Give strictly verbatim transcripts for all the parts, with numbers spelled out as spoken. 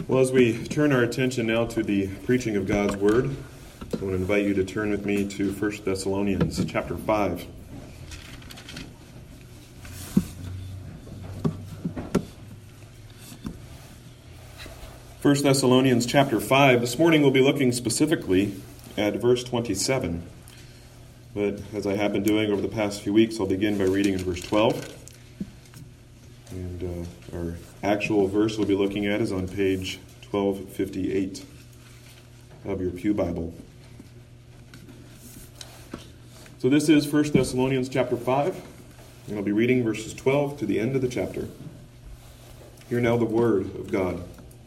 Well, as we turn our attention now to the preaching of God's Word, I want to invite you to turn with me to First Thessalonians chapter five. First Thessalonians chapter five. This morning we'll be looking specifically at verse twenty-seven. But as I have been doing over the past few weeks, I'll begin by reading in verse twelve. And uh, our actual verse we'll be looking at is on page twelve fifty-eight of your Pew Bible. So this is First Thessalonians chapter five, and I'll be reading verses twelve to the end of the chapter. Hear now the word of God.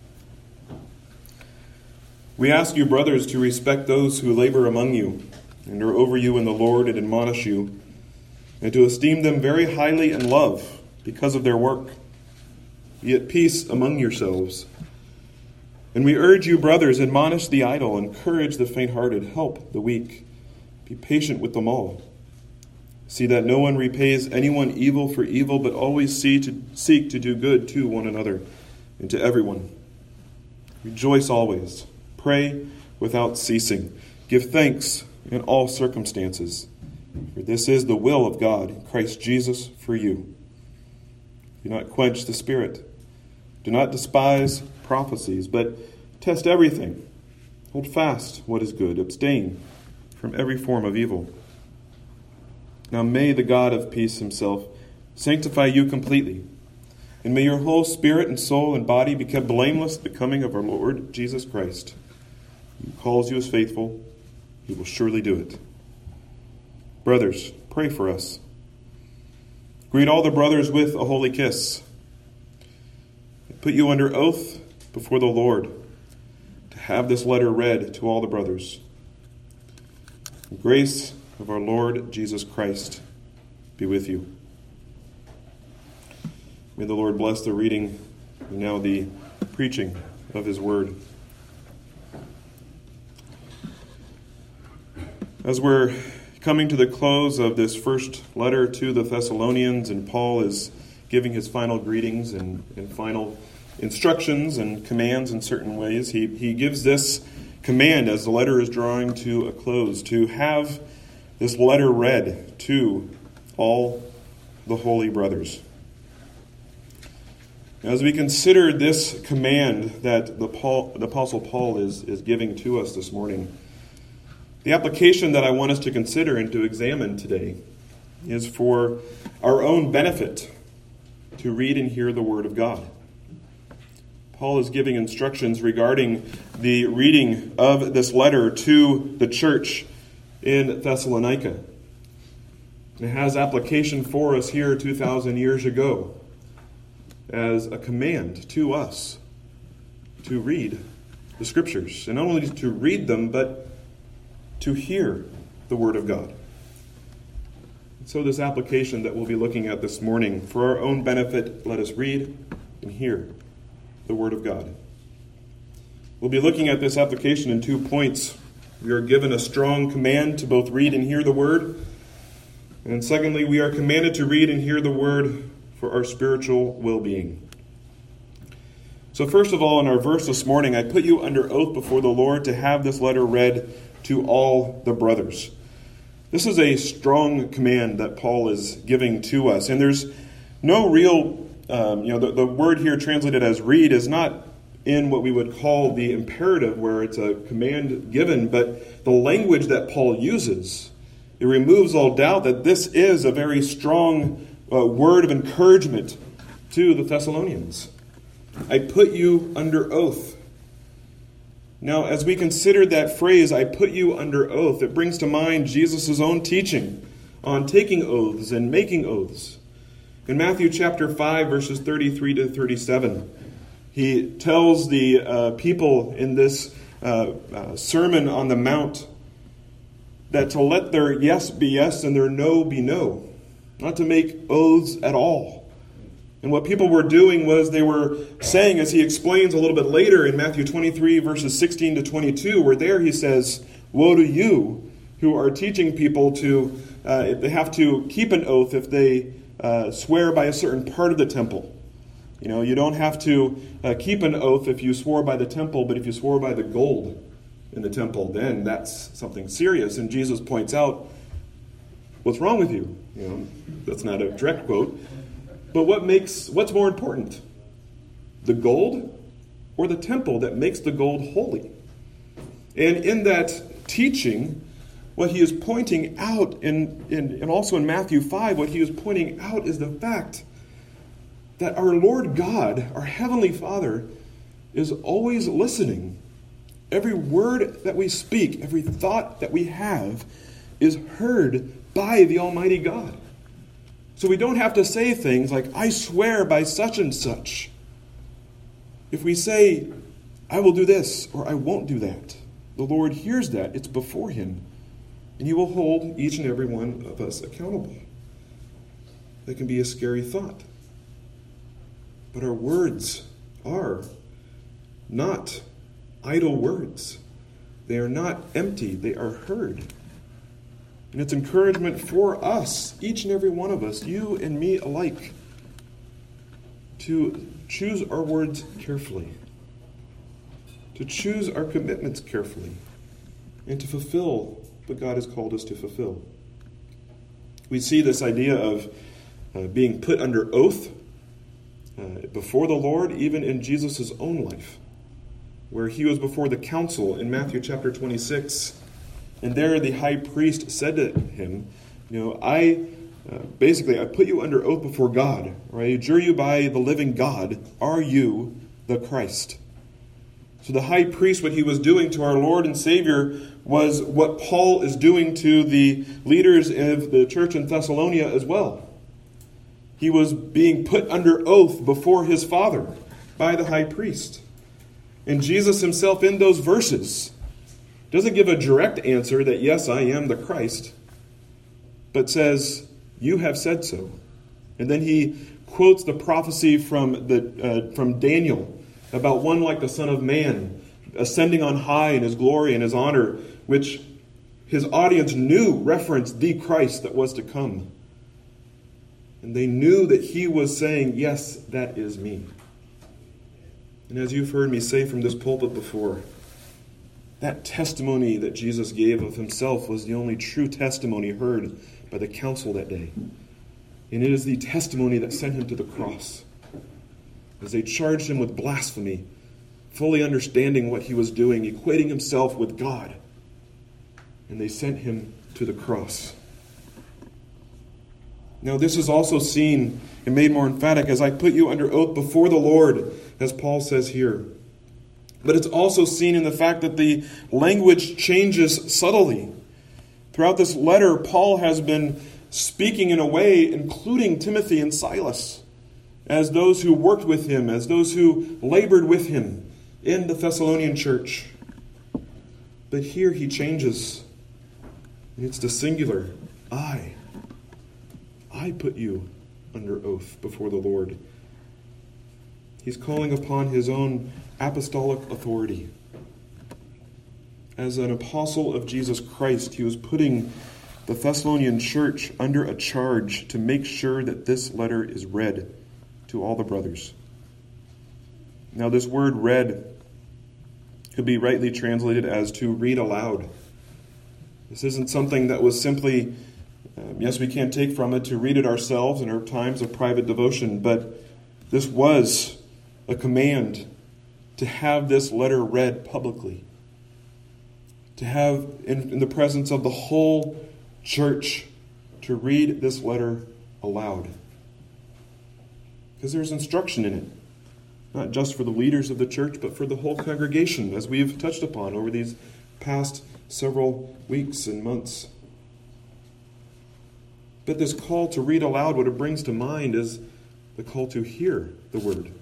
We ask you, brothers, to respect those who labor among you and are over you in the Lord and admonish you, and to esteem them very highly in love because of their work. Be at peace among yourselves. And we urge you, brothers, admonish the idle, encourage the faint-hearted, help the weak. Be patient with them all. See that no one repays anyone evil for evil, but always see to, seek to do good to one another and to everyone. Rejoice always. Pray without ceasing. Give thanks in all circumstances, for this is the will of God in Christ Jesus for you. Do not quench the Spirit. Do not despise prophecies, but test everything. Hold fast what is good. Abstain from every form of evil. Now may the God of peace himself sanctify you completely, and may your whole spirit and soul and body be kept blameless at the coming of our Lord Jesus Christ. He calls you as faithful. He will surely do it. Brothers, pray for us. Greet all the brothers with a holy kiss. I put you under oath before the Lord to have this letter read to all the brothers. The grace of our Lord Jesus Christ be with you. May the Lord bless the reading and now the preaching of his word. As we're coming to the close of this first letter to the Thessalonians, and Paul is giving his final greetings and, and final instructions and commands in certain ways, he, he gives this command as the letter is drawing to a close, to have this letter read to all the holy brothers. As we consider this command that the, Paul, the Apostle Paul is, is giving to us this morning, the application that I want us to consider and to examine today is for our own benefit to read and hear the Word of God. Paul is giving instructions regarding the reading of this letter to the church in Thessalonica. It has application for us here two thousand years ago as a command to us to read the Scriptures. And not only to read them, but to hear the Word of God. So this application that we'll be looking at this morning, for our own benefit, let us read and hear the Word of God. We'll be looking at this application in two points. We are given a strong command to both read and hear the Word. And secondly, we are commanded to read and hear the Word for our spiritual well-being. So first of all, in our verse this morning, I put you under oath before the Lord to have this letter read to all the brothers. This is a strong command that Paul is giving to us. And there's no real, um, you know, the, the word here translated as read is not in what we would call the imperative, where it's a command given, but the language that Paul uses, it removes all doubt that this is a very strong uh, word of encouragement to the Thessalonians. I put you under oath. Now, as we consider that phrase, I put you under oath, it brings to mind Jesus' own teaching on taking oaths and making oaths. In Matthew chapter five, verses thirty-three to thirty-seven, he tells the uh, people in this uh, uh, Sermon on the Mount that to let their yes be yes and their no be no, not to make oaths at all. And what people were doing was they were saying, as he explains a little bit later in Matthew twenty-three, verses sixteen to twenty-two, where there he says, woe to you who are teaching people to, uh, they have to keep an oath if they uh, swear by a certain part of the temple. You know, you don't have to uh, keep an oath if you swore by the temple, but if you swore by the gold in the temple, then that's something serious. And Jesus points out, what's wrong with you? You know, that's not a direct quote. But what makes what's more important? The gold or the temple that makes the gold holy? And in that teaching, what he is pointing out, in, in, and also in Matthew five, what he is pointing out is the fact that our Lord God, our Heavenly Father, is always listening. Every word that we speak, every thought that we have is heard by the Almighty God. So we don't have to say things like, I swear by such and such. If we say, I will do this or I won't do that, the Lord hears that. It's before him. And he will hold each and every one of us accountable. That can be a scary thought. But our words are not idle words. They are not empty. They are heard. And it's encouragement for us, each and every one of us, you and me alike, to choose our words carefully, to choose our commitments carefully, and to fulfill what God has called us to fulfill. We see this idea of uh, being put under oath uh, before the Lord, even in Jesus' own life, where he was before the council in Matthew chapter twenty-six. And there the high priest said to him, you know, I, uh, basically, I put you under oath before God, or I adjure you by the living God, are you the Christ? So the high priest, what he was doing to our Lord and Savior was what Paul is doing to the leaders of the church in Thessalonica as well. He was being put under oath before his Father by the high priest. And Jesus himself in those verses doesn't give a direct answer that, yes, I am the Christ, but says, you have said so. And then he quotes the prophecy from the uh, from Daniel about one like the Son of Man, ascending on high in his glory and his honor, which his audience knew referenced the Christ that was to come. And they knew that he was saying, yes, that is me. And as you've heard me say from this pulpit before, that testimony that Jesus gave of himself was the only true testimony heard by the council that day. And it is the testimony that sent him to the cross, as they charged him with blasphemy, fully understanding what he was doing, equating himself with God. And they sent him to the cross. Now this is also seen and made more emphatic as I put you under oath before the Lord, as Paul says here. But it's also seen in the fact that the language changes subtly. Throughout this letter, Paul has been speaking in a way including Timothy and Silas as those who worked with him, as those who labored with him in the Thessalonian church. But here he changes. And it's the singular, I. I put you under oath before the Lord. He's calling upon his own apostolic authority. As an apostle of Jesus Christ, he was putting the Thessalonian church under a charge to make sure that this letter is read to all the brothers. Now, this word read could be rightly translated as to read aloud. This isn't something that was simply, um, yes, we can take from it to read it ourselves in our times of private devotion, but this was a command to have this letter read publicly, to have in, in the presence of the whole church to read this letter aloud. Because there's instruction in it, not just for the leaders of the church, but for the whole congregation, as we've touched upon over these past several weeks and months. But this call to read aloud, what it brings to mind is the call to hear the word.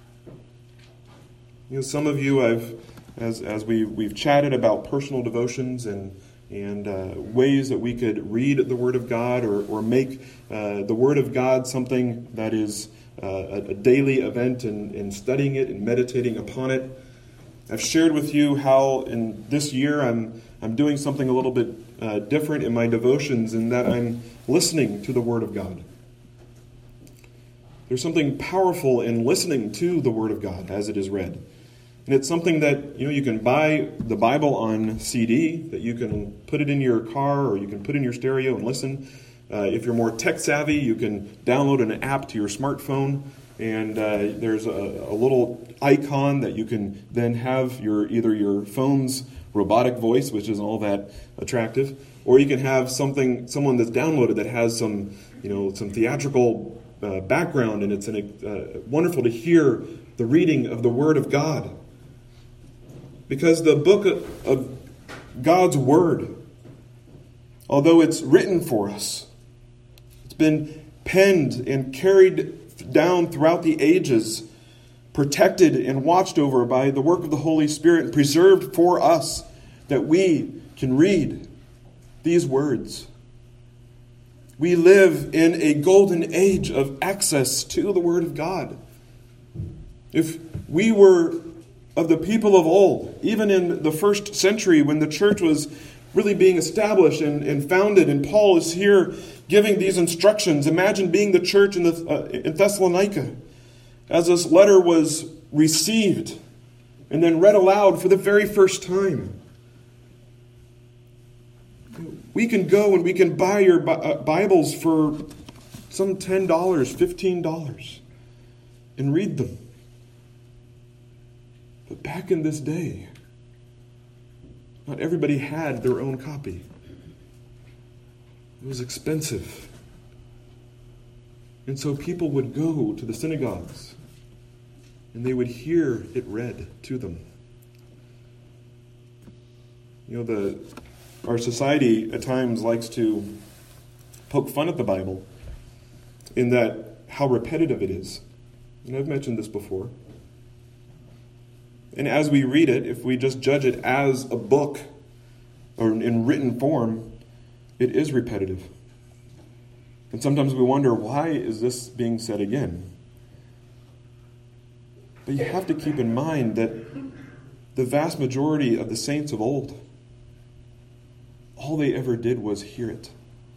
You know, some of you, I've, as as we we've chatted about personal devotions and and uh, ways that we could read the Word of God or or make uh, the Word of God something that is uh, a, a daily event in, in studying it and meditating upon it. I've shared with you how in this year I'm I'm doing something a little bit uh, different in my devotions, in that I'm listening to the Word of God. There's something powerful in listening to the Word of God as it is read. And it's something that, you know, you can buy the Bible on C D, that you can put it in your car or you can put in your stereo and listen. Uh, if you're more tech savvy, you can download an app to your smartphone, and uh, there's a, a little icon that you can then have your either your phone's robotic voice, which isn't all that attractive, or you can have something someone that's downloaded that has some, you know, some theatrical Uh, background, and it's an, uh, wonderful to hear the reading of the Word of God. Because the book of, of God's Word, although it's written for us, it's been penned and carried down throughout the ages, protected and watched over by the work of the Holy Spirit, and preserved for us that we can read these words. We live in a golden age of access to the Word of God. If we were of the people of old, even in the first century when the church was really being established and, and founded, and Paul is here giving these instructions. Imagine being the church in, the, uh, in Thessalonica as this letter was received and then read aloud for the very first time. We can go and we can buy your Bibles for some ten dollars, fifteen dollars and read them. But back in this day, not everybody had their own copy. It was expensive. And so people would go to the synagogues and they would hear it read to them. You know, the Our society at times likes to poke fun at the Bible in that how repetitive it is. And I've mentioned this before. And as we read it, if we just judge it as a book or in written form, it is repetitive. And sometimes we wonder, why is this being said again? But you have to keep in mind that the vast majority of the saints of old, all they ever did was hear it.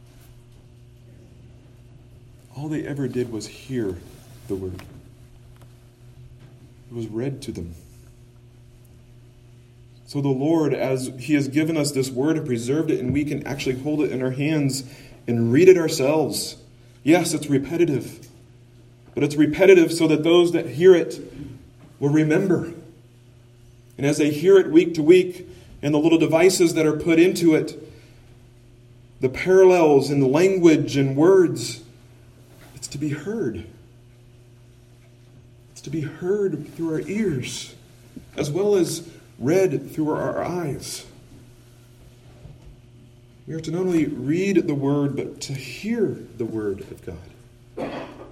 All they ever did was hear the Word. It was read to them. So the Lord, as He has given us this Word and preserved it, and we can actually hold it in our hands and read it ourselves. Yes, it's repetitive. But it's repetitive so that those that hear it will remember. And as they hear it week to week, and the little devices that are put into it, the parallels in language and words, it's to be heard. It's to be heard through our ears, as well as read through our eyes. We are to not only read the Word, but to hear the Word of God.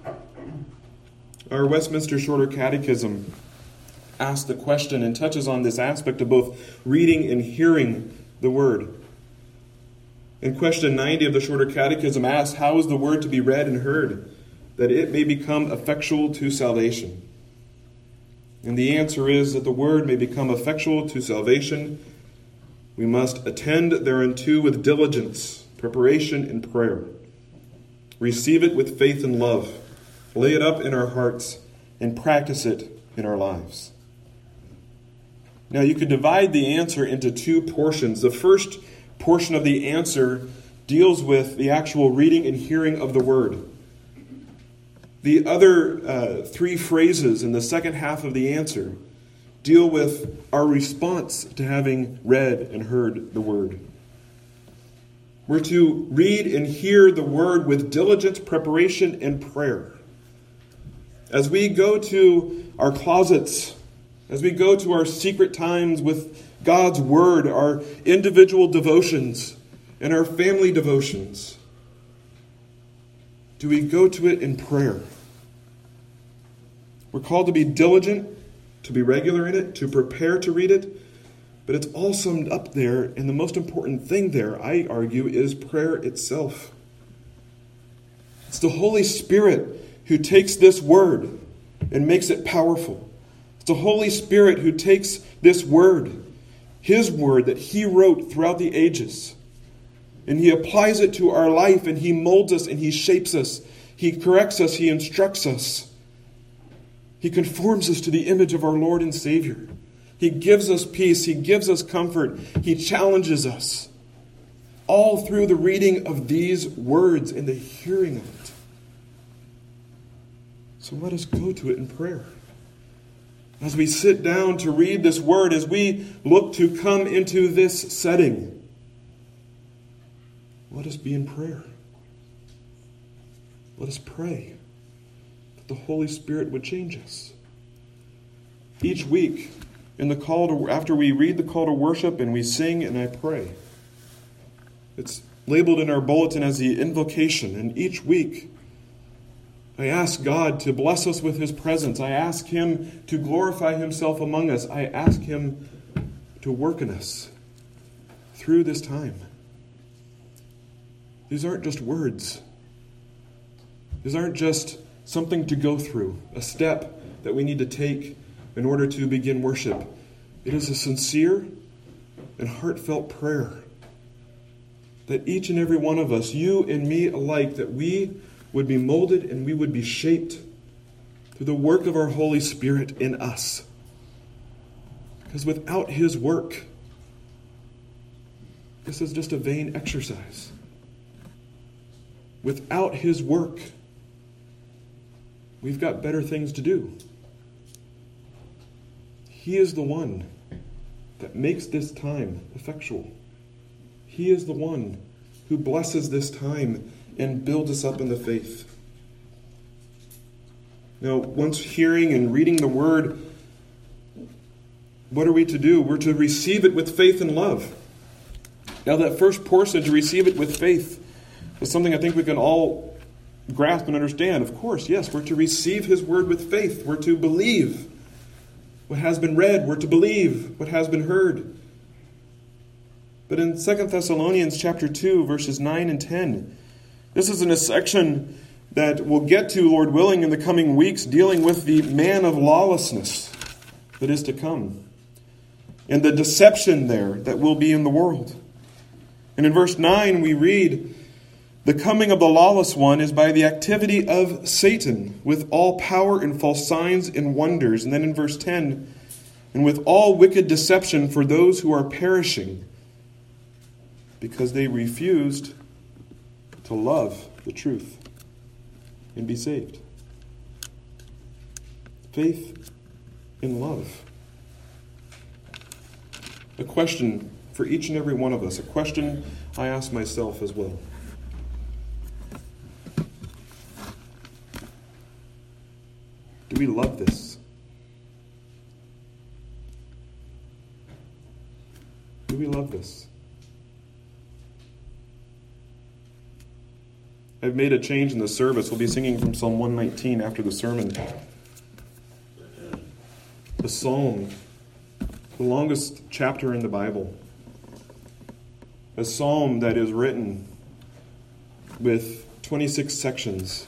Our Westminster Shorter Catechism asks the question and touches on this aspect of both reading and hearing the Word. In question ninety of the Shorter Catechism asks, how is the Word to be read and heard, that it may become effectual to salvation? And the answer is that the Word may become effectual to salvation, we must attend thereunto with diligence, preparation, and prayer. Receive it with faith and love, lay it up in our hearts, and practice it in our lives. Now you could divide the answer into two portions. The first portion of the answer deals with the actual reading and hearing of the Word. The other uh, three phrases in the second half of the answer deal with our response to having read and heard the Word. We're to read and hear the Word with diligent preparation and prayer. As we go to our closets, as we go to our secret times with God's Word, our individual devotions and our family devotions, do we go to it in prayer? We're called to be diligent, to be regular in it, to prepare to read it, but it's all summed up there, and the most important thing there, I argue, is prayer itself. It's the Holy Spirit who takes this Word and makes it powerful. It's the Holy Spirit who takes this Word, His Word that He wrote throughout the ages, and He applies it to our life, and He molds us, and He shapes us. He corrects us, He instructs us. He conforms us to the image of our Lord and Savior. He gives us peace. He gives us comfort. He challenges us. All through the reading of these words and the hearing of it. So let us go to it in prayer. As we sit down to read this word, as we look to come into this setting, let us be in prayer. Let us pray that the Holy Spirit would change us. Each week, in the call to, after we read the call to worship and we sing and I pray, it's labeled in our bulletin as the invocation. And each week, I ask God to bless us with His presence. I ask Him to glorify Himself among us. I ask Him to work in us through this time. These aren't just words. These aren't just something to go through, a step that we need to take in order to begin worship. It is a sincere and heartfelt prayer that each and every one of us, you and me alike, that we would be molded and we would be shaped through the work of our Holy Spirit in us. Because without His work, this is just a vain exercise. Without His work, we've got better things to do. He is the one that makes this time effectual. He is the one who blesses this time and builds us up in the faith. Now, once hearing and reading the word, what are we to do? We're to receive it with faith and love. Now, that first portion, to receive it with faith, is something I think we can all grasp and understand. Of course, yes, we're to receive His word with faith. We're to believe what has been read. We're to believe what has been heard. But in Second Thessalonians chapter two, verses nine and ten, this is in a section that we'll get to, Lord willing, in the coming weeks, dealing with the man of lawlessness that is to come, and the deception there that will be in the world. And in verse nine we read, "The coming of the lawless one is by the activity of Satan, with all power and false signs and wonders." And then in verse ten, "And with all wicked deception for those who are perishing, because they refused to love the truth and be saved." Faith in love. A question for each and every one of us. A question I ask myself as well. Do we love this? Do we love this? I've made a change in the service. We'll be singing from Psalm one nineteen after the sermon. The Psalm, the longest chapter in the Bible. A psalm that is written with twenty-six sections,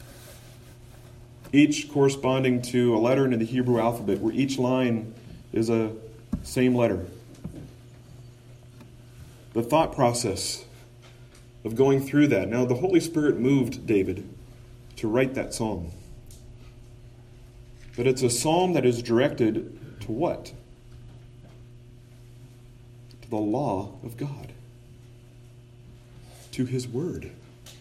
each corresponding to a letter in the Hebrew alphabet, where each line is a same letter. The thought process of going through that. Now, the Holy Spirit moved David to write that psalm. But it's a psalm that is directed to what? To the law of God. To His Word.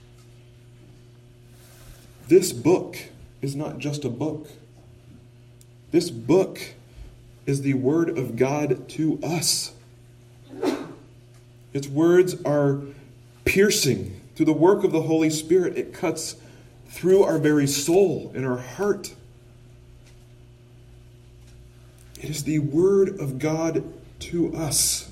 This book is not just a book. This book is the Word of God to us. Its words are piercing through the work of the Holy Spirit. It cuts through our very soul and our heart. It is the Word of God to us.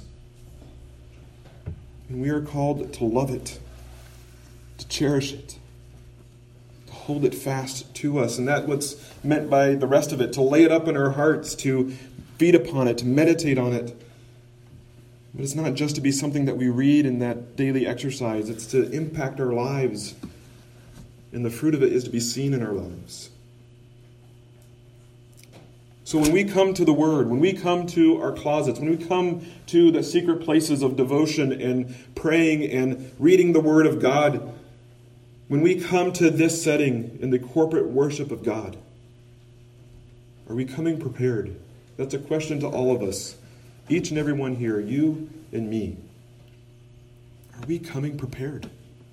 And we are called to love it, to cherish it, to hold it fast to us. And that's what's meant by the rest of it, to lay it up in our hearts, to feed upon it, to meditate on it. But it's not just to be something that we read in that daily exercise. It's to impact our lives. And the fruit of it is to be seen in our lives. So when we come to the Word, when we come to our closets, when we come to the secret places of devotion and praying and reading the Word of God, when we come to this setting in the corporate worship of God, Are we coming prepared? That's a question to all of us. Each and every one here, you and me. Are we coming prepared?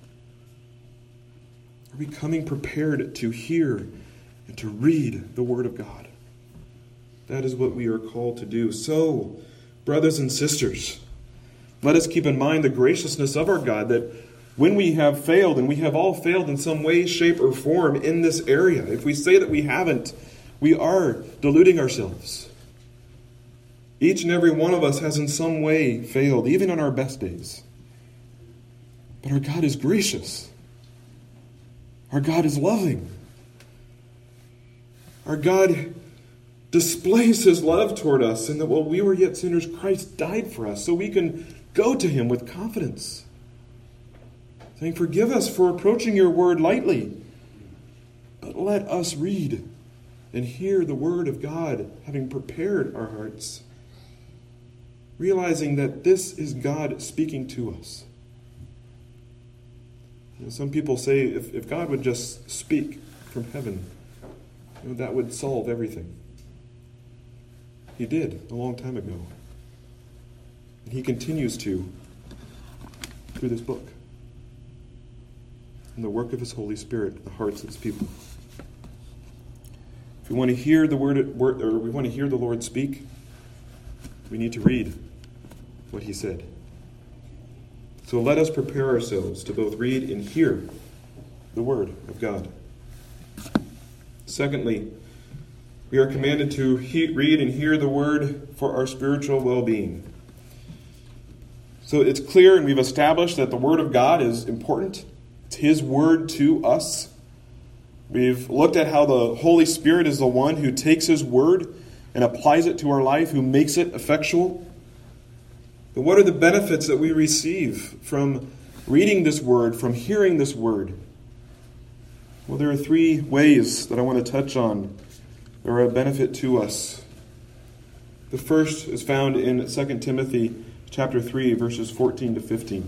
Are we coming prepared to hear and to read the Word of God? That is what we are called to do. So, brothers and sisters, let us keep in mind the graciousness of our God, that when we have failed, and we have all failed in some way, shape, or form in this area, if we say that we haven't, we are deluding ourselves. Each and every one of us has in some way failed, even on our best days. But our God is gracious. Our God is loving. Our God displays his love toward us, and that while we were yet sinners, Christ died for us, so we can go to him with confidence, saying, forgive us for approaching your word lightly, but let us read and hear the word of God, having prepared our hearts, realizing that this is God speaking to us. You know, some people say if, if God would just speak from heaven, you know, that would solve everything. He did a long time ago. And he continues to through this book. And the work of his Holy Spirit in the hearts of his people. If we want to hear the word, or we want to hear the Lord speak, we need to read what he said. So let us prepare ourselves to both read and hear the word of God. Secondly, we are commanded to he- read and hear the word for our spiritual well-being. So it's clear, and we've established that the word of God is important. It's his word to us. We've looked at how the Holy Spirit is the one who takes his word and applies it to our life, who makes it effectual. But what are the benefits that we receive from reading this word, from hearing this word? Well, there are three ways that I want to touch on that are a benefit to us. The first is found in Second Timothy chapter three, verses fourteen to fifteen.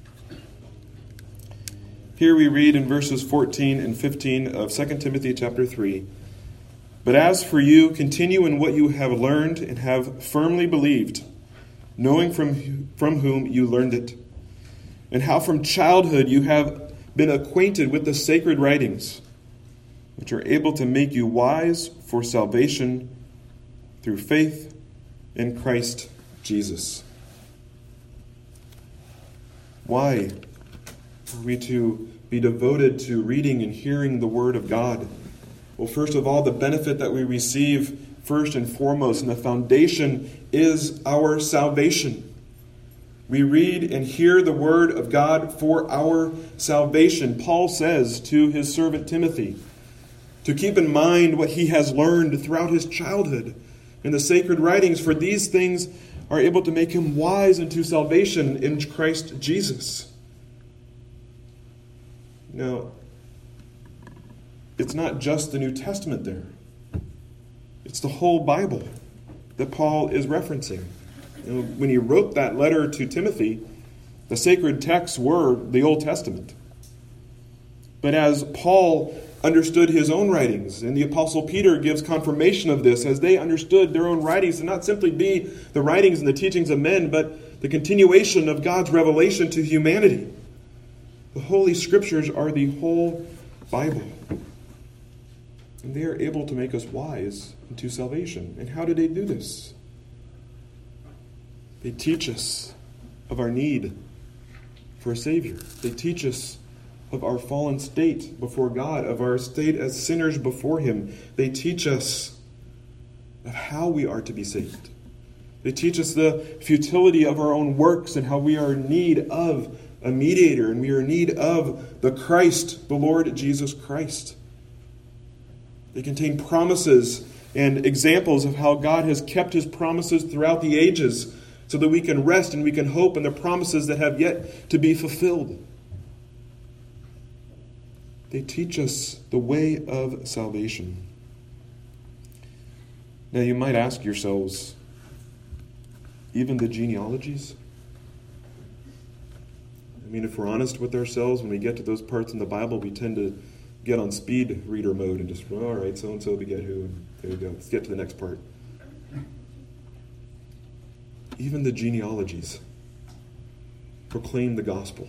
Here we read in verses fourteen and fifteen of Second Timothy chapter three, "But as for you, continue in what you have learned and have firmly believed, knowing from, from whom you learned it, and how from childhood you have been acquainted with the sacred writings, which are able to make you wise for salvation through faith in Christ Jesus." Why are we to be devoted to reading and hearing the Word of God? Well, first of all, the benefit that we receive first and foremost, and the foundation is our salvation. We read and hear the Word of God for our salvation. Paul says to his servant Timothy to keep in mind what he has learned throughout his childhood in the sacred writings, for these things are able to make him wise unto salvation in Christ Jesus. Now, it's not just the New Testament there. It's the whole Bible that Paul is referencing. You know, when he wrote that letter to Timothy, the sacred texts were the Old Testament. But as Paul understood his own writings, and the Apostle Peter gives confirmation of this, as they understood their own writings to not simply be the writings and the teachings of men, but the continuation of God's revelation to humanity. The Holy Scriptures are the whole Bible. And they are able to make us wise unto salvation. And how do they do this? They teach us of our need for a Savior. They teach us of our fallen state before God, of our state as sinners before him. They teach us of how we are to be saved. They teach us the futility of our own works and how we are in need of a mediator, and we are in need of the Christ, the Lord Jesus Christ. They contain promises and examples of how God has kept his promises throughout the ages so that we can rest and we can hope in the promises that have yet to be fulfilled. They teach us the way of salvation. Now you might ask yourselves, even the genealogies? I mean, if we're honest with ourselves, when we get to those parts in the Bible, we tend to get on speed reader mode and just, well, all right, so-and-so beget who. And There we go. Let's get to the next part. Even the genealogies proclaim the gospel.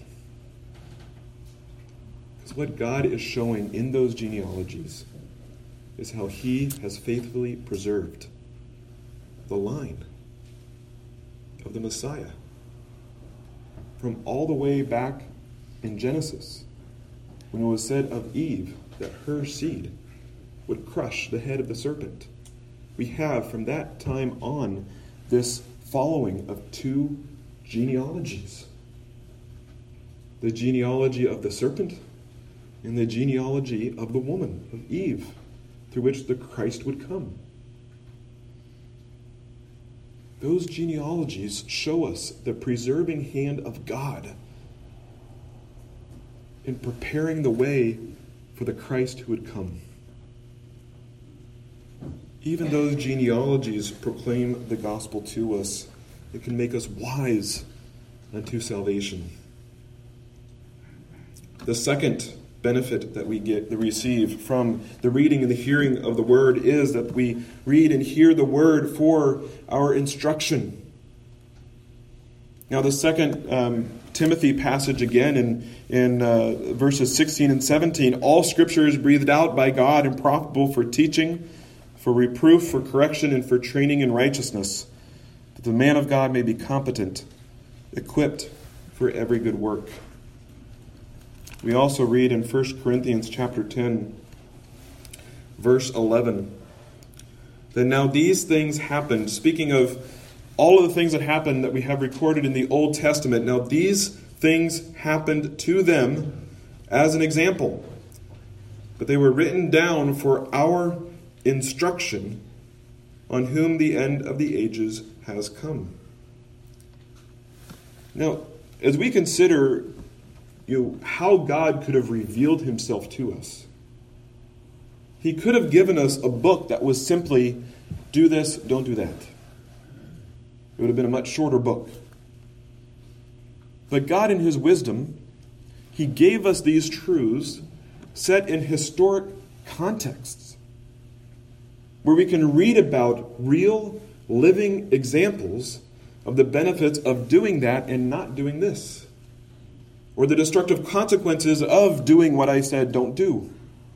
Because what God is showing in those genealogies is how he has faithfully preserved the line of the Messiah from all the way back in Genesis, when it was said of Eve that her seed would crush the head of the serpent. We have from that time on this following of two genealogies. The genealogy of the serpent and the genealogy of the woman, of Eve, through which the Christ would come. Those genealogies show us the preserving hand of God in preparing the way for the Christ who would come. Even those genealogies proclaim the gospel to us. It can make us wise unto salvation. The second benefit that we get, that we receive from the reading and the hearing of the word is that we read and hear the word for our instruction. Now, the second um, Timothy passage again in, in uh, verses sixteen and seventeen, all scripture is breathed out by God and profitable for teaching, for reproof, for correction, and for training in righteousness, that the man of God may be competent, equipped for every good work. We also read in First Corinthians chapter ten, verse eleven, that now these things happened, speaking of all of the things that happened that we have recorded in the Old Testament. Now these things happened to them as an example, but they were written down for our instruction, on whom the end of the ages has come. Now, as we consider you know, how God could have revealed himself to us, he could have given us a book that was simply, do this, don't do that. It would have been a much shorter book. But God, in his wisdom, he gave us these truths set in historic contexts, where we can read about real, living examples of the benefits of doing that and not doing this, or the destructive consequences of doing what I said don't do.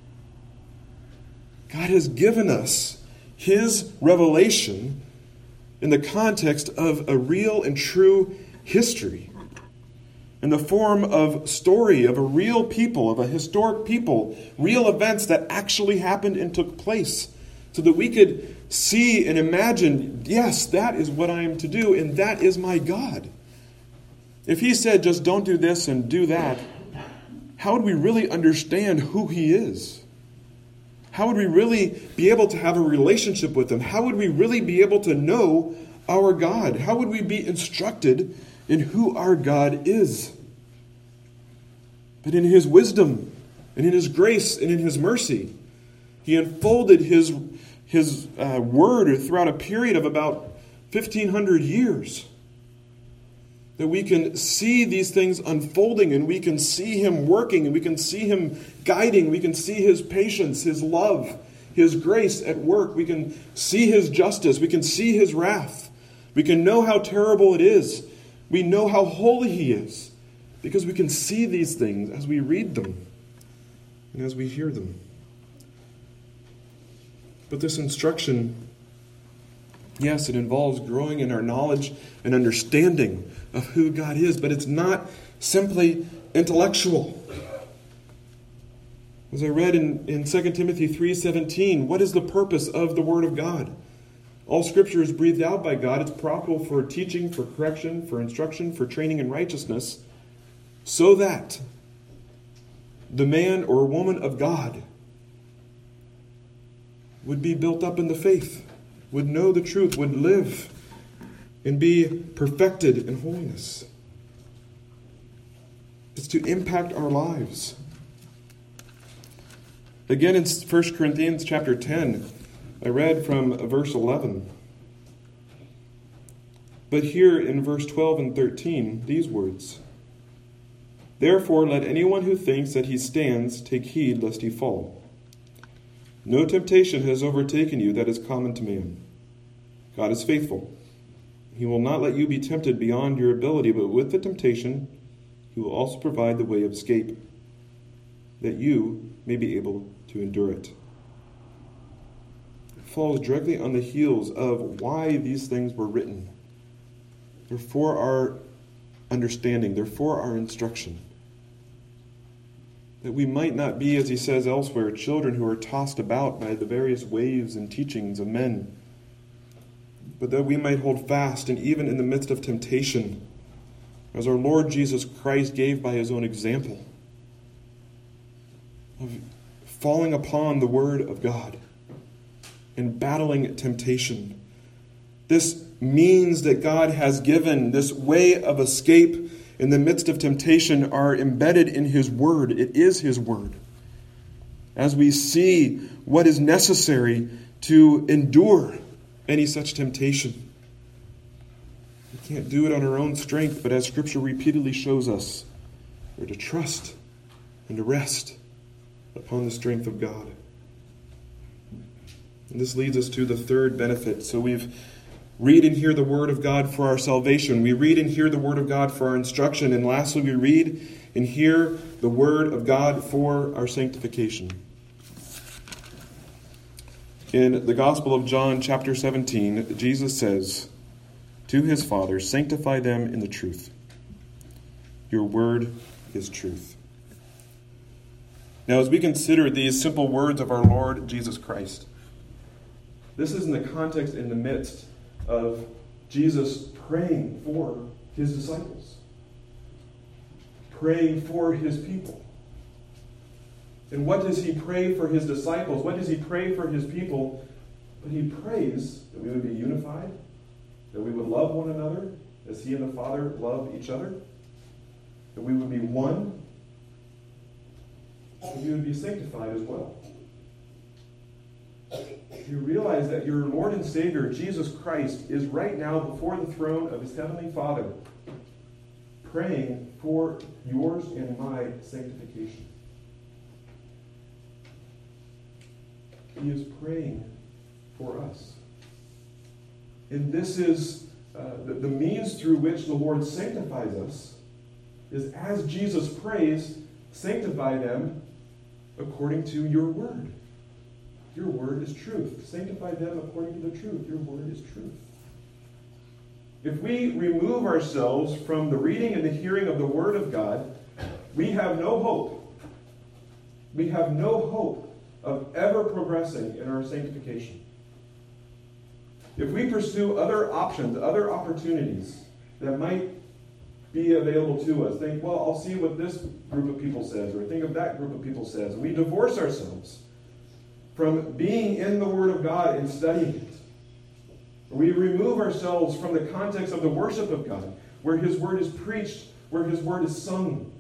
God has given us his revelation in the context of a real and true history, in the form of story of a real people, of a historic people, real events that actually happened and took place, so that we could see and imagine, yes, that is what I am to do, and that is my God. If he said, just don't do this and do that, how would we really understand who he is? How would we really be able to have a relationship with him? How would we really be able to know our God? How would we be instructed in who our God is? But in his wisdom, and in his grace, and in his mercy, he unfolded his, his uh, word throughout a period of about fifteen hundred years. That we can see these things unfolding, and we can see him working, and we can see him guiding. We can see his patience, his love, his grace at work. We can see his justice. We can see his wrath. We can know how terrible it is. We know how holy he is, because we can see these things as we read them and as we hear them. But this instruction, yes, it involves growing in our knowledge and understanding of who God is, but it's not simply intellectual. As I read in, in Second Timothy three seventeen, what is the purpose of the Word of God? All Scripture is breathed out by God. It's profitable for teaching, for correction, for instruction, for training in righteousness, so that the man or woman of God would be built up in the faith, would know the truth, would live and be perfected in holiness. It's to impact our lives. Again, in First Corinthians chapter ten, I read from verse eleven. But here in verse twelve and thirteen, these words, "Therefore let anyone who thinks that he stands take heed lest he fall. No temptation has overtaken you that is common to man. God is faithful. He will not let you be tempted beyond your ability, but with the temptation, he will also provide the way of escape, that you may be able to endure it. It falls directly on the heels of why these things were written. They're for our understanding. They're for our instruction. That we might not be, as he says elsewhere, children who are tossed about by the various waves and teachings of men, but that we might hold fast, and even in the midst of temptation, as our Lord Jesus Christ gave by his own example, of falling upon the Word of God and battling temptation. This means that God has given, this way of escape in the midst of temptation, are embedded in his Word. It is his Word. As we see what is necessary to endure any such temptation. We can't do it on our own strength, but as Scripture repeatedly shows us, we're to trust and to rest upon the strength of God. And this leads us to the third benefit. So we've read and hear the Word of God for our salvation. We read and hear the Word of God for our instruction. And lastly, we read and hear the Word of God for our sanctification. In the Gospel of John, chapter seventeen, Jesus says to his Father, "Sanctify them in the truth. Your word is truth." Now, as we consider these simple words of our Lord Jesus Christ, this is in the context, in the midst of Jesus praying for his disciples, praying for his people. And what does he pray for his disciples? What does he pray for his people? But he prays that we would be unified, that we would love one another as he and the Father love each other, that we would be one, that we would be sanctified as well. You realize that your Lord and Savior, Jesus Christ, is right now before the throne of his heavenly Father, praying for yours and my sanctification. He is praying for us. And this is uh, the, the means through which the Lord sanctifies us, is as Jesus prays, sanctify them according to your word. Your word is truth. Sanctify them according to the truth. Your word is truth. If we remove ourselves from the reading and the hearing of the Word of God, we have no hope. We have no hope of ever progressing in our sanctification. If we pursue other options, other opportunities that might be available to us, think, well, I'll see what this group of people says, or think of that group of people says, and we divorce ourselves from being in the Word of God and studying it. We remove ourselves from the context of the worship of God, where his word is preached, where his word is sung.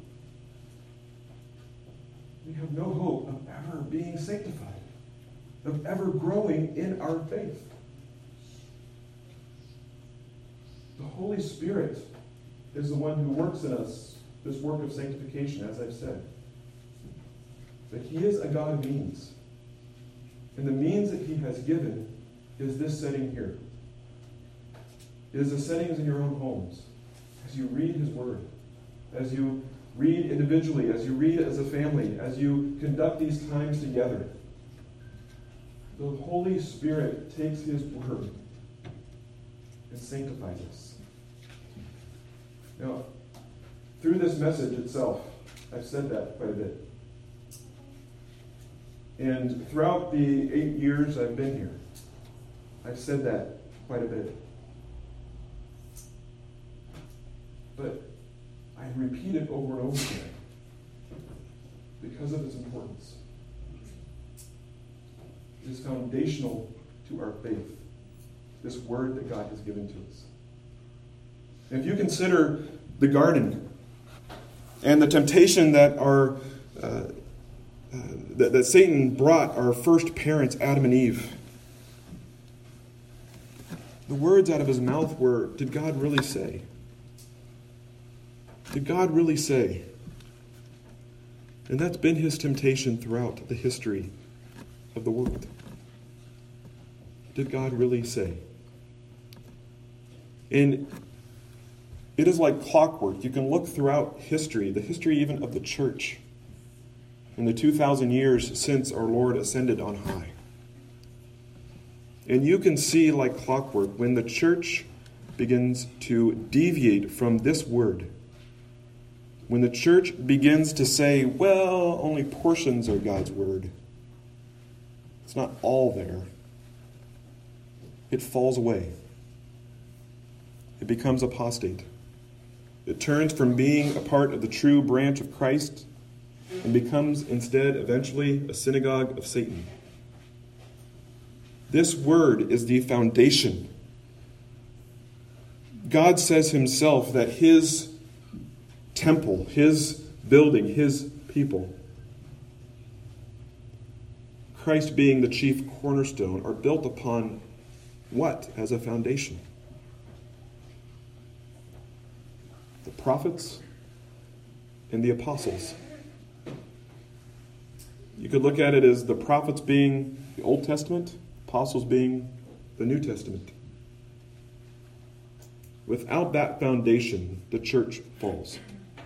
We have no hope of ever being sanctified, of ever growing in our faith. The Holy Spirit is the one who works in us this work of sanctification, as I've said. But he is a God of means. And the means that he has given is this setting here. It is the settings in your own homes. As you read his word, as you read individually, as you read as a family, as you conduct these times together, the Holy Spirit takes his word and sanctifies us. Now, through this message itself, I've said that quite a bit. And throughout the eight years I've been here, I've said that quite a bit. But I repeat it over and over again because of its importance. It is foundational to our faith, this word that God has given to us. And if you consider the garden and the temptation that our uh, uh, that, that Satan brought our first parents, Adam and Eve, the words out of his mouth were, did God really say? Did God really say? And that's been his temptation throughout the history of the world? Did God really say? And it is like clockwork. You can look throughout history, the history even of the church, in the two thousand years since our Lord ascended on high. And you can see like clockwork when the church begins to deviate from this word. When the church begins to say, well, only portions are God's word. It's not all there. It falls away. It becomes apostate. It turns from being a part of the true branch of Christ and becomes instead eventually a synagogue of Satan. This word is the foundation. God says himself that his temple, his building, his people, Christ being the chief cornerstone, are built upon what as a foundation? The prophets and the apostles. You could look at it as the prophets being the Old Testament, apostles being the New Testament. Without that foundation, the church falls.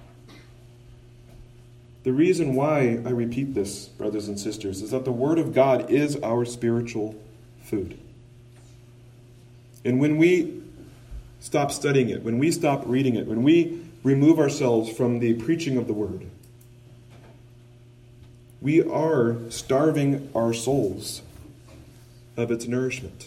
The reason why I repeat this, brothers and sisters, is that the Word of God is our spiritual food. And when we stop studying it, when we stop reading it, when we remove ourselves from the preaching of the Word, we are starving our souls of its nourishment.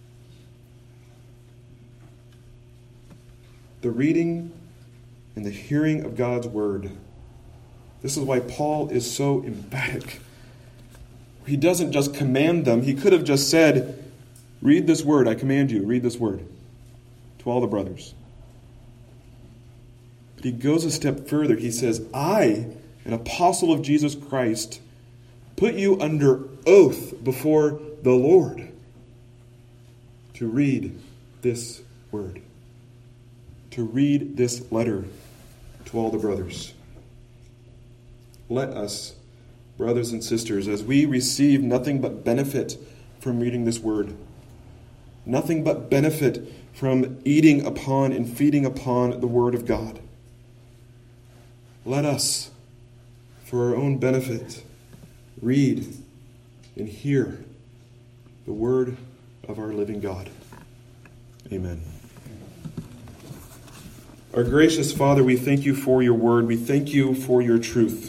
The reading and the hearing of God's Word. This is why Paul is so emphatic. He doesn't just command them. He could have just said, read this word, I command you, read this word, to all the brothers. But he goes a step further. He says, I, an apostle of Jesus Christ, put you under oath before the Lord to read this word, to read this letter to all the brothers. Let us, brothers and sisters, as we receive nothing but benefit from reading this word, nothing but benefit from eating upon and feeding upon the word of God, let us, for our own benefit, read and hear the word of our living God. Amen. Our gracious Father, we thank you for your word. We thank you for your truth.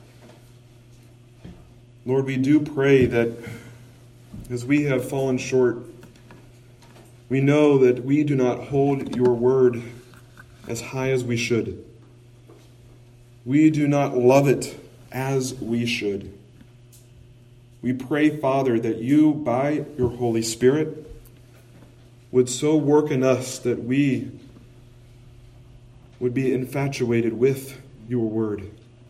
Lord, we do pray that as we have fallen short, we know that we do not hold your word as high as we should. We do not love it as we should. We pray, Father, that you, by your Holy Spirit, would so work in us that we would be infatuated with your word,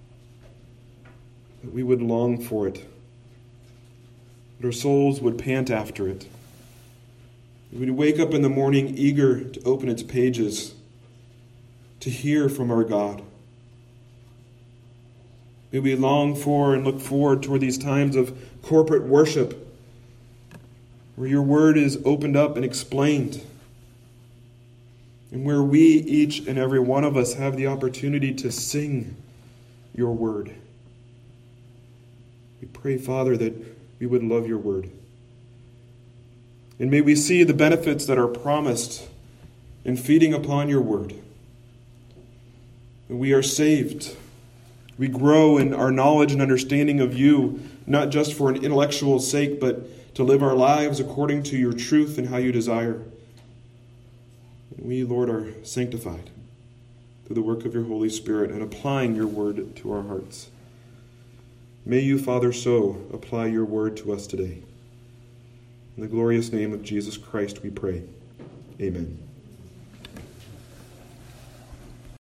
that we would long for it, that our souls would pant after it. We would wake up in the morning eager to open its pages, to hear from our God. May we long for and look forward toward these times of corporate worship, where your word is opened up and explained, and where we, each and every one of us, have the opportunity to sing your word. We pray, Father, that we would love your word. And may we see the benefits that are promised in feeding upon your word. We are saved. We grow in our knowledge and understanding of you, not just for an intellectual sake, but to live our lives according to your truth and how you desire. And we, Lord, are sanctified through the work of your Holy Spirit and applying your word to our hearts. May you, Father, so apply your word to us today. In the glorious name of Jesus Christ we pray. Amen.